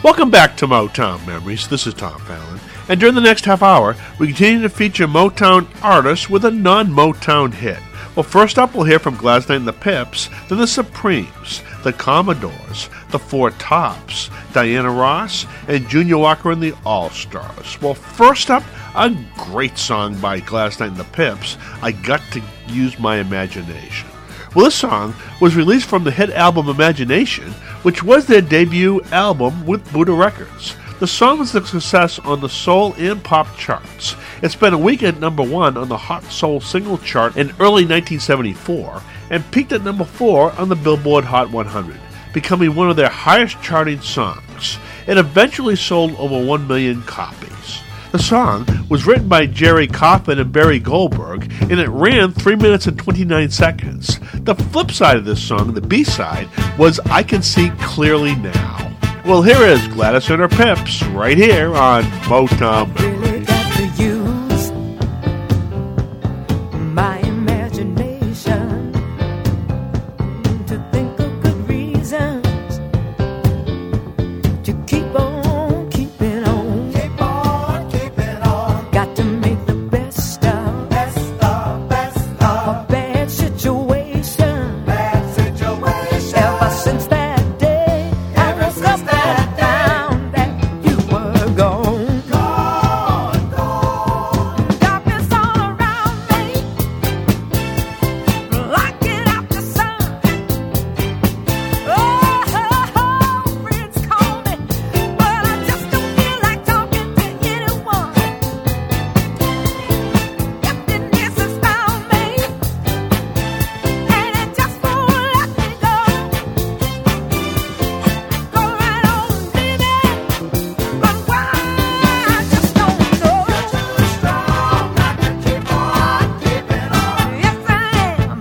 Welcome back to Motown Memories. This is Tom Fallon. And during the next half hour, we continue to feature Motown artists with a non-Motown hit. Well, first up, we'll hear from Gladys Knight and the Pips, then the Supremes, the Commodores, the Four Tops, Diana Ross, and Junior Walker and the All-Stars. Well, first up, a great song by Gladys Knight and the Pips, I Got to Use My Imagination. Well, this song was released from the hit album Imagination, which was their debut album with Buddha Records. The song was a success on the soul and pop charts. It spent a week at number 1 on the Hot Soul Single chart in early 1974 and peaked at number 4 on the Billboard Hot 100, becoming one of their highest charting songs. It eventually sold over 1 million copies. The song was written by Jerry Coffin and Barry Goldberg, and it ran 3 minutes and 29 seconds. The flip side of this song, the B-side, was I Can See Clearly Now. Well, here is Gladys and her Pips, right here on Motown Memories. Really got to use my imagination to think of good reasons to keep on keeping on. Keep on keeping on. Got to make the best of a bad situation. Bad situation. Ever since that day, I woke up and found that you were gone. Darkness all around me, blocking out the sun. Friends call me, but I just don't feel like talking to anyone. Emptiness has found me, and it just won't let me go. Go right on, baby, but why? I just don't know. You're too strong not to keep on keeping on. Yes, I am.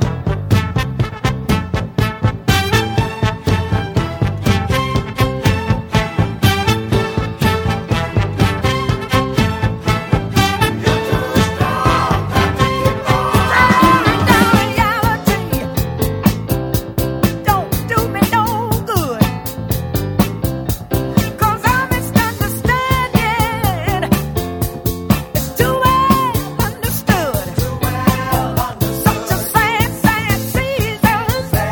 Don't do me no good, 'cause I'm misunderstanding. It's too well understood. Such a sad, sad season.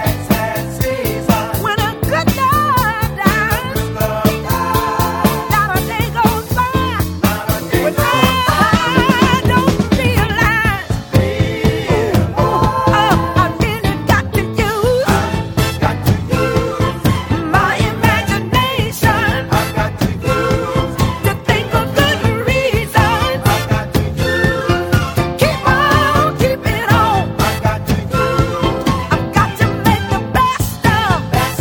When a good love dies, not a day goes by when I don't realize. I really got to use my imagination to think of good reasons to keep on keeping on. I've got to make the best of a bad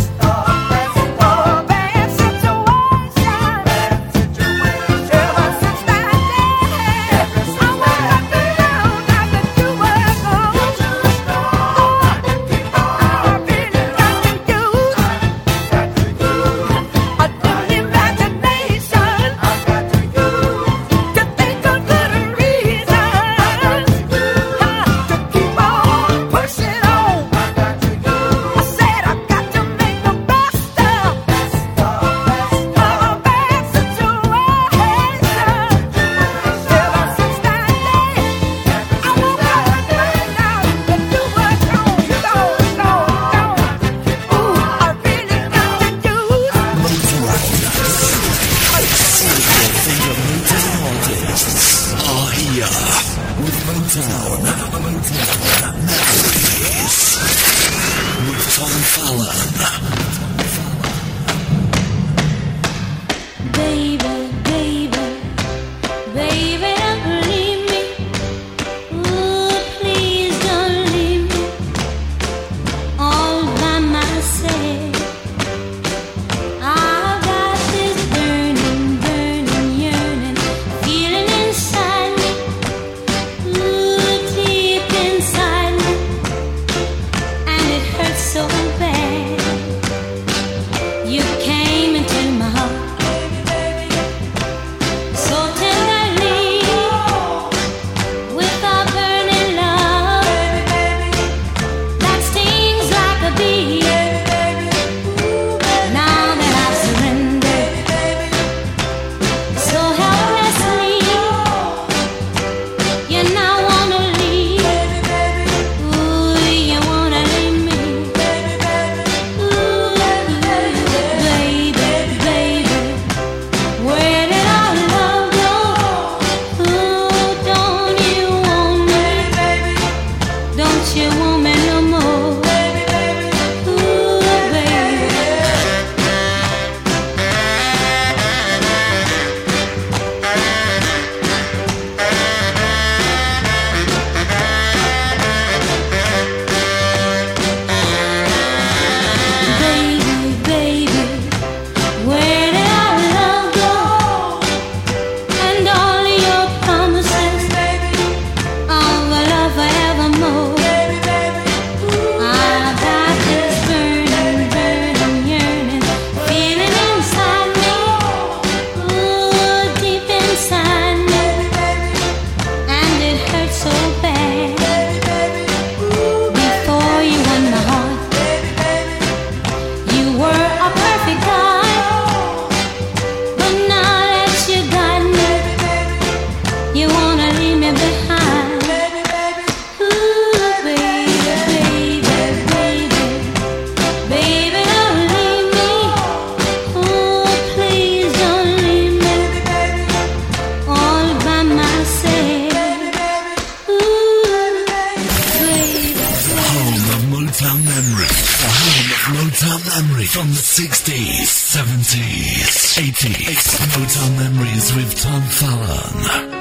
situation. Ever since that day, I woke up and found out that you were gone. I really got to use a good imagination to think of good reasons to keep on pushing on. I said I've got to make the best of a bad situation. Ever since that day, I woke up and found out that you were gone. Ooh, I really got to use. Are here with Motown Memories with Tom Fallon. Baby, baby, baby, don't leave me. Ooh, please don't leave me all by myself. I've got this burning, burning yearning feeling inside me. Ooh, tears 80s Motown Memories with Tom Fallon.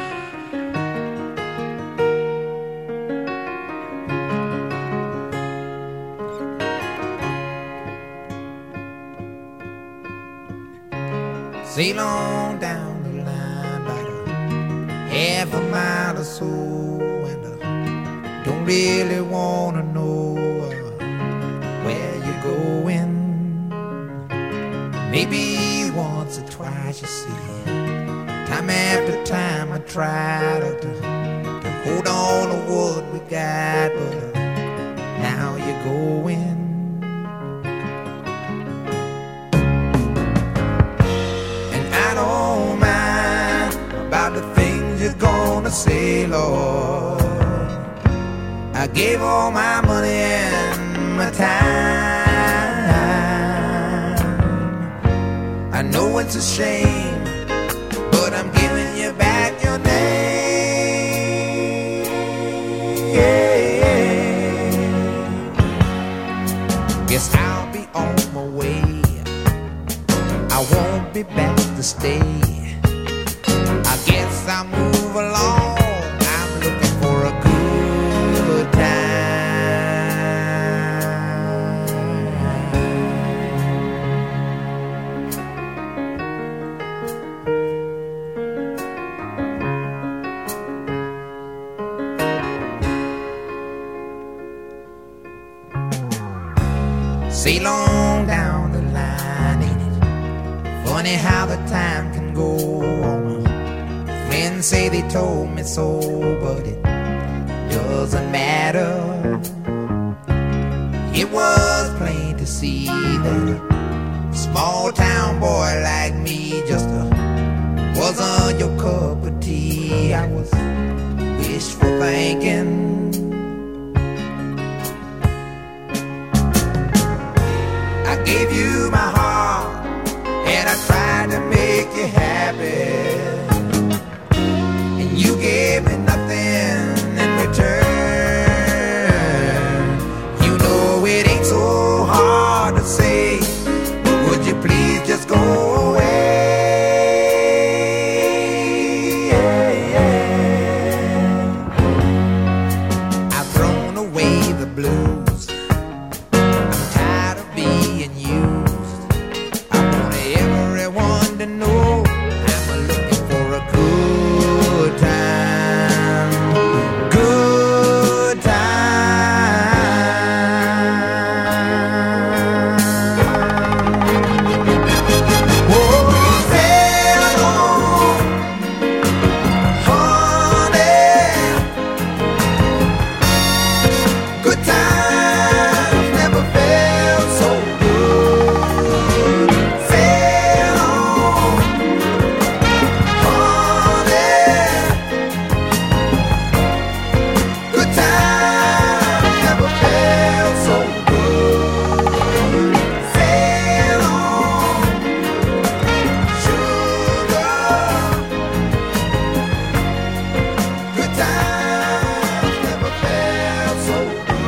Sail on down the line about a half a mile or so, and don't really wanna know where you're going. Maybe once or twice, you see, time after time I try to hold on to what we got, but now you're going. I don't mind about the things you're gonna say, Lord. I gave all my money and my time. I know it's a shame, but I'm giving you back your name. Guess I'll be on my way. I won't be back to stay. I guess I'll move along. I'm looking for a good time. Sail on down the line, ain't it funny how the time can go on? Friends say they told me so, but it doesn't matter. It was plain to see that a small town boy like me just wasn't your cup of tea. I was wishful thinking. I gave you my heart and I tried to make you happy, and you gave me nothing in return. You know it ain't so hard to say, but would you please just go away? I've thrown away the blues. I'm tired of being used. I want everyone to know I'm looking for a good time. Good time. Oh, sail on, honey. Good times never felt so good. Sail on, honey. Good times never felt so good. Sail on, sugar. Good times never felt so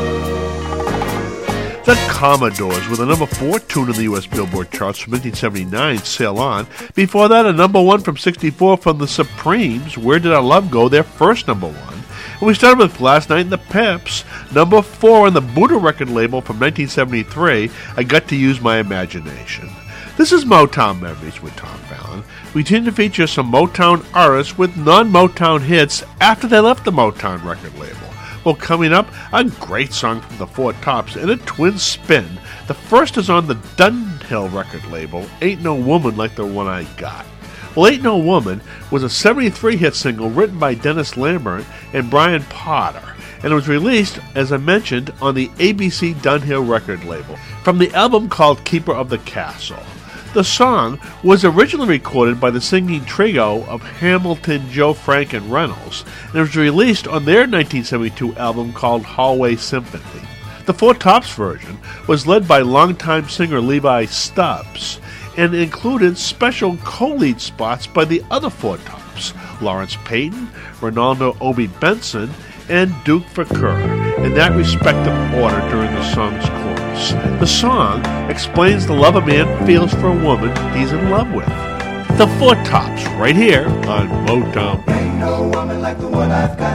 good. The Commodores with a number 4 tune in the U.S. Billboard charts from 1979, Sail On. Before that, a number 1 from 64 from the Supremes, Where Did Our Love Go, their first number 1. And we started with Last Night in the Pips, number 4 on the Buddha record label from 1973, I Got to Use My Imagination. This is Motown Memories with Tom Fallon. We tend to feature some Motown artists with non-Motown hits after they left the Motown record label. Well, coming up, a great song from the Four Tops and a twin spin. The first is on the Dunhill record label, Ain't No Woman Like the One I Got. Well, Ain't No Woman was a 73-hit single written by Dennis Lambert and Brian Potter, and it was released, as I mentioned, on the ABC Dunhill record label from the album called Keeper of the Castle. The song was originally recorded by the singing trio of Hamilton, Joe Frank, and Reynolds, and it was released on their 1972 album called Hallway Sympathy. The Four Tops version was led by longtime singer Levi Stubbs and included special co-lead spots by the other Four Tops, Lawrence Payton, Ronaldo Obi Benson, and Duke Fakir, in that respective order during the song's chorus. The song explains the love a man feels for a woman he's in love with. The Four Tops, right here on Motown. Ain't no woman like the one I've got.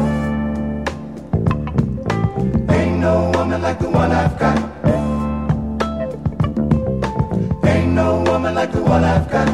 Ain't no woman like the one I've got. Ain't no woman like the one I've got.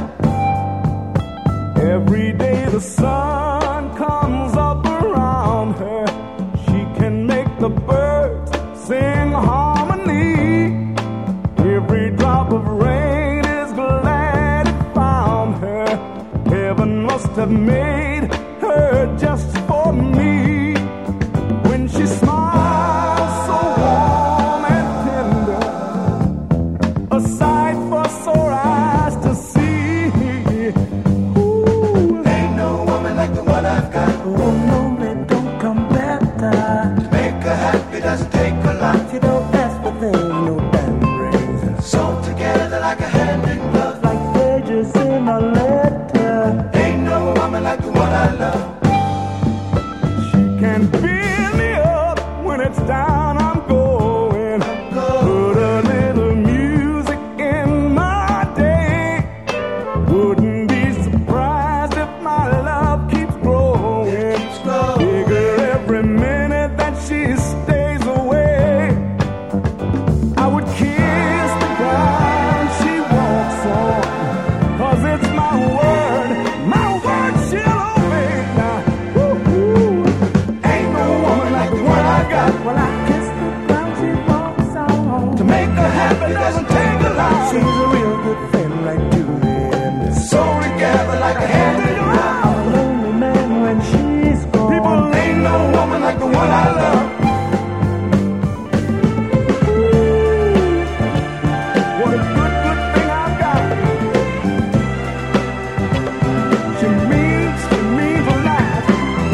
Every day the sun comes up around her. She can make the birds sing harmony. Every drop of rain is glad it found her. Heaven must have made her just for me. When she smiles so warm and tender, a sight for sore eyes to see. Ain't no woman like the one I've got. Oh no, it don't come better. To make her happy doesn't take a lot. She don't ask for things, no diamond rings. Sewn together like a hand in glove. Like pages in a letter. Ain't no woman like the one I love. She can build me up when it's down. I'm going. Put a little music in my day. Wouldn't be surprised if my love keeps growing. Bigger every minute that she stays away. I would kiss the ground she walks on. 'Cause it's my word she'll obey now. Woo-hoo. Ain't no woman like the one I got. When I kiss the ground she walks on. To make her happy doesn't take a lot. She's a real good friend like Julie and Sewn together like a hand in glove. I'm a lonely man when she's gone. People, ain't no woman like the one I love. What a good thing I've got. She means a lot.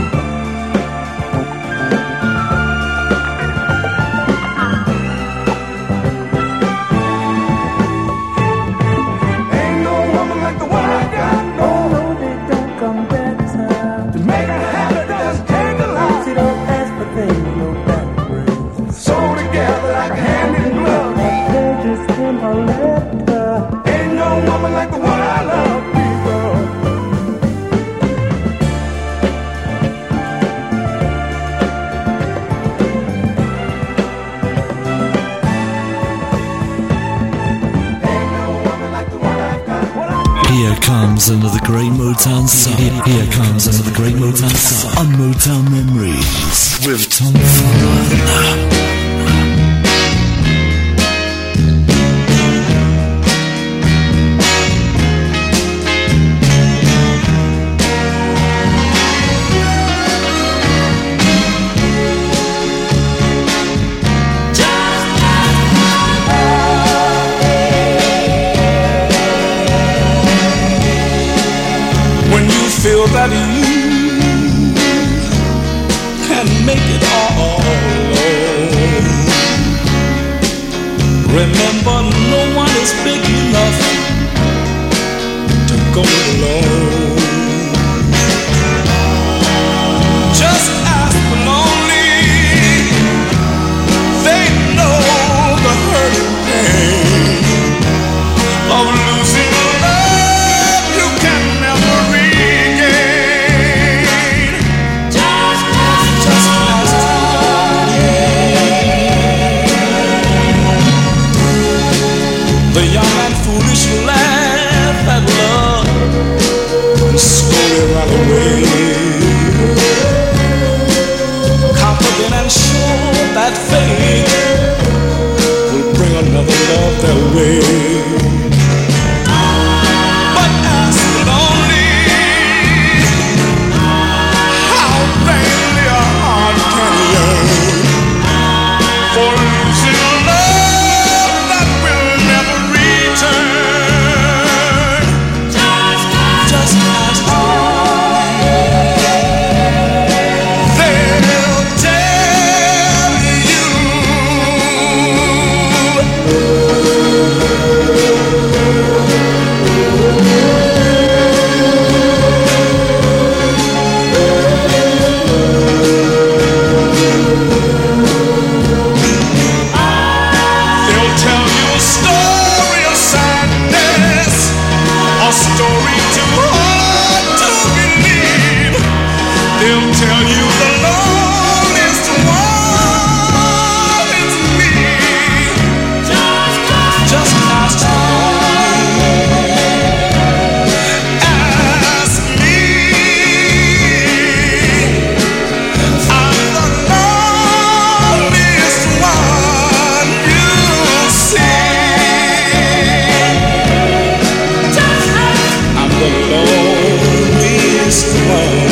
Ain't no woman like the one I got. No, No, they don't come better. to make her happy doesn't take a lot. She don't ask for things, no diamond rings. Sewn together like a hand in glove. Like pages in a letter. Ain't no woman like the one I love. People, ain't no woman like the one I've got. Here comes another great Motown song. Here comes another great Motown song on Motown Memories with Tom Fallon. When you feel that you can make it all alone, remember no one is big enough to go it alone. Just ask the lonely, they know the hurt and pain of losing love you can never regain. Just ask the young and foolish laugh at love the loneliest one.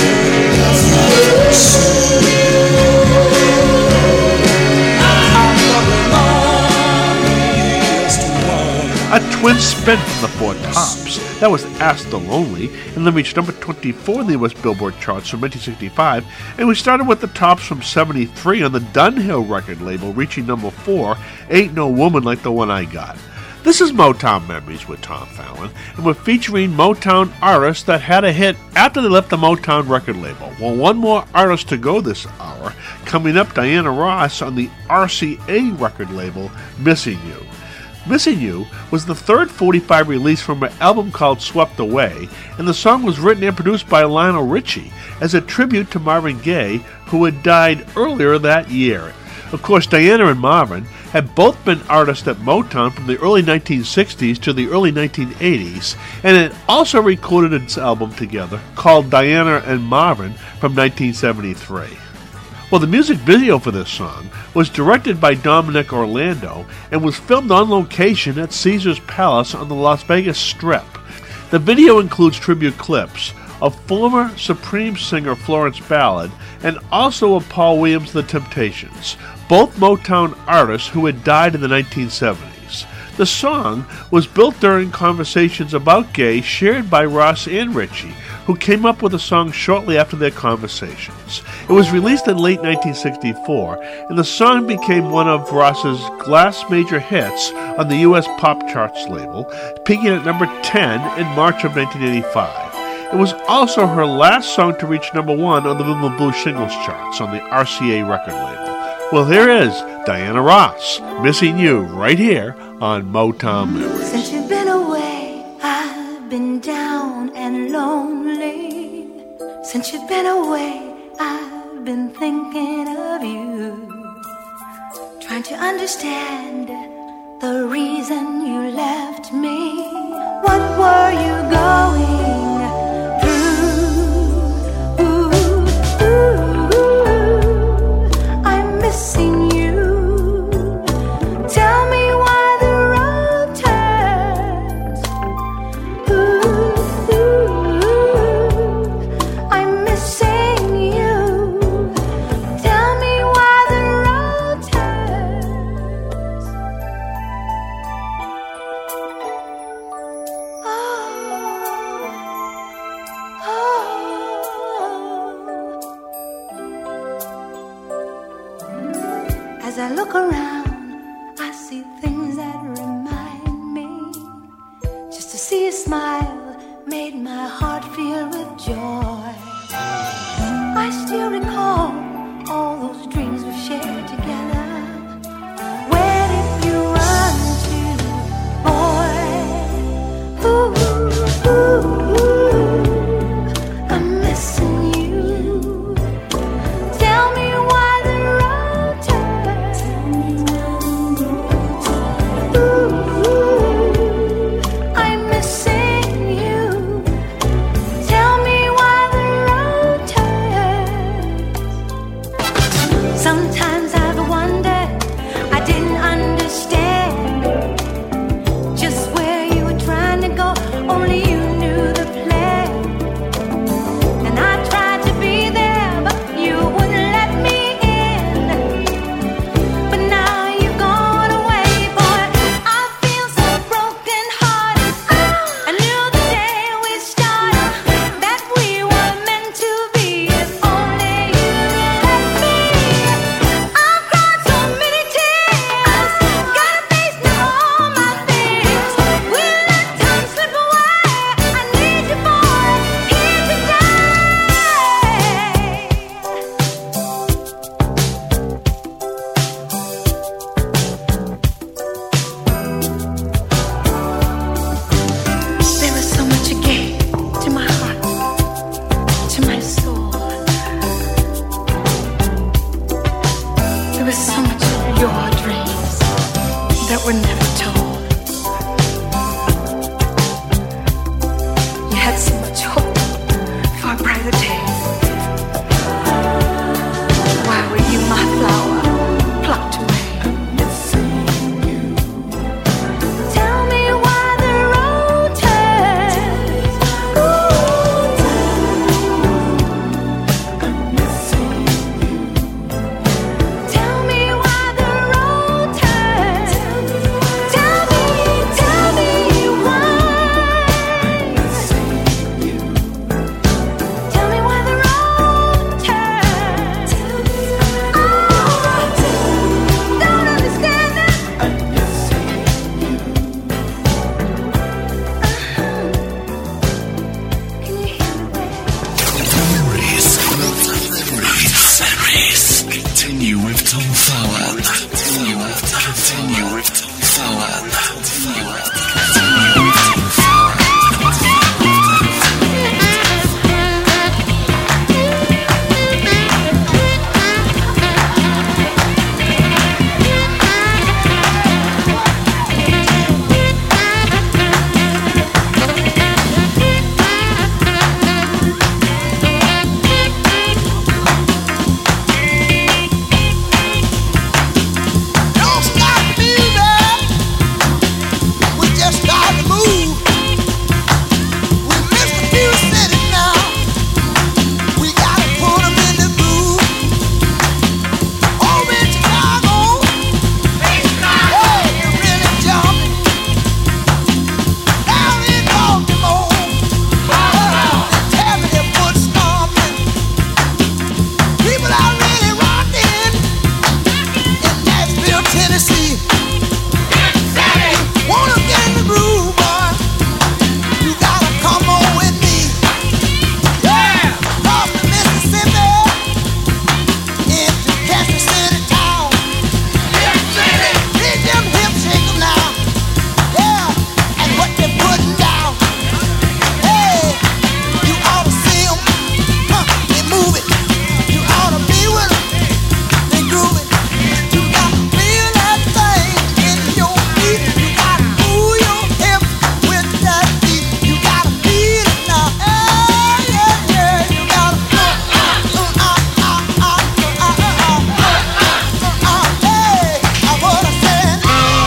A twin spin from the Four Tops. That was Ask the Lonely, and then reached number 24 in the US Billboard charts from 1965, and we started with the Tops from 73 on the Dunhill record label, reaching number 4, Ain't No Woman Like the One I Got. This is Motown Memories with Tom Fallon, and we're featuring Motown artists that had a hit after they left the Motown record label. Well, one more artist to go this hour. Coming up, Diana Ross on the RCA record label, Missing You. Missing You was the third 45 release from an album called Swept Away, and the song was written and produced by Lionel Richie as a tribute to Marvin Gaye, who had died earlier that year. Of course, Diana and Marvin had both been artists at Motown from the early 1960s to the early 1980s, and had also recorded an album together called Diana and Marvin from 1973. Well, the music video for this song was directed by Dominic Orlando and was filmed on location at Caesar's Palace on the Las Vegas Strip. The video includes tribute clips of former Supreme singer Florence Ballard and also of Paul Williams' The Temptations, both Motown artists who had died in the 1970s. The song was built during conversations about Gaye shared by Ross and Richie, who came up with the song shortly after their conversations. It was released in late 1964, and the song became one of Ross's last major hits on the U.S. pop charts label, peaking at number 10 in March of 1985. It was also her last song to reach number 1 on the Rhythm and Blues singles charts on the RCA record label. Well, here is Diana Ross, Missing You, right here on Motown Memories. Since you've been away, I've been down and lonely. Since you've been away, I've been thinking of you. Trying to understand the reason you left me. What were you going through? I'm missing you. Tell me why the road turns. I'm missing you. Tell me why the road turns. As I look around, I see things that remind me. Just to see a smile made my heart fill with joy. I still recall all those dreams we shared together. Where did you run to, boy? I'm missing you. Tell me why the road turns. I'm missing you. Tell me why the road turns. Tom Fallon. Continue with Tom Fallon. Continue with Tom Fallon. Don't stop the music. We just start to move. We missed a few cities now. We gotta put 'em in the groove. Over in Chicago, hey, you're really jumping. Down in Baltimore, they tell me their foot stomping. People are really rocking in Nashville, Tennessee. Wanna get in the groove, boy? You gotta come on with me. Yeah, cross the Mississippi into Kansas City town. Big them hips shake 'em now. Yeah, and what they putting down. Hey, you ought to see 'em. They move it. You ought to be with 'em. They groove it. You gotta feel that thing in your feet. You gotta move your hips with that beat. You gotta feel it now. Hey, yeah, yeah. You gotta hey, what I said.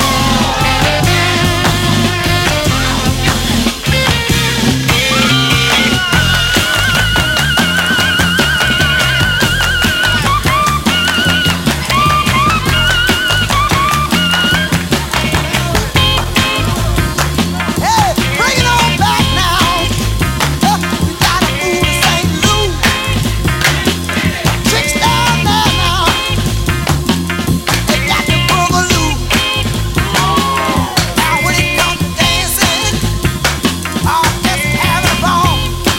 Hey, bring it on back now. You gotta move to St. Louis. Chicks down there now. They got the boogaloo. Now when it comes to dancing, I'll just have it wrong.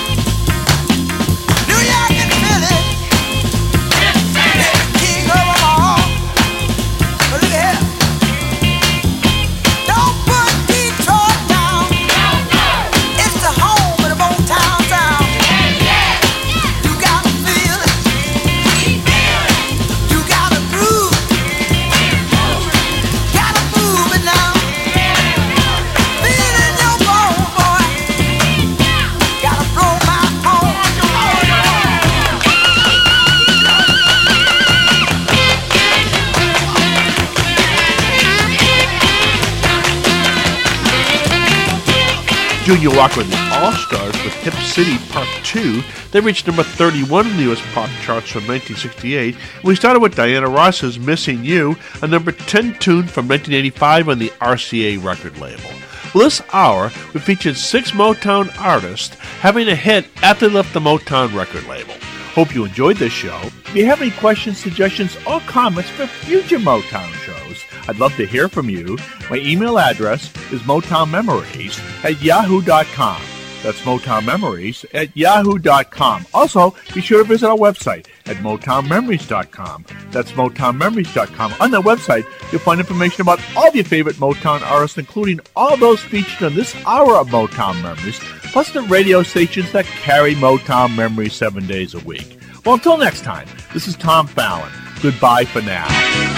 New York and Philly, king of 'em all. But look here. Don't put Detroit down. It's the home of the Motown sound. You gotta feel it. You gotta groove. Gotta move it now. Feel it in your bone, boy. Gotta blow my horn. Junior Walker and the All-Stars with Hip City Part 2. They reached number 31 in the U.S. pop charts from 1968. And we started with Diana Ross's Missing You, a number 10 tune from 1985 on the RCA record label. Well, this hour, we featured 6 Motown artists having a hit after they left the Motown record label. Hope you enjoyed this show. If you have any questions, suggestions, or comments for future Motown shows, I'd love to hear from you. My email address is motownmemories@yahoo.com. That's motownmemories@yahoo.com. Also, be sure to visit our website at motownmemories.com. That's motownmemories.com. On that website, you'll find information about all of your favorite Motown artists, including all those featured on this hour of Motown Memories, plus the radio stations that carry Motown Memories 7 days a week. Well, until next time, this is Tom Fallon. Goodbye for now.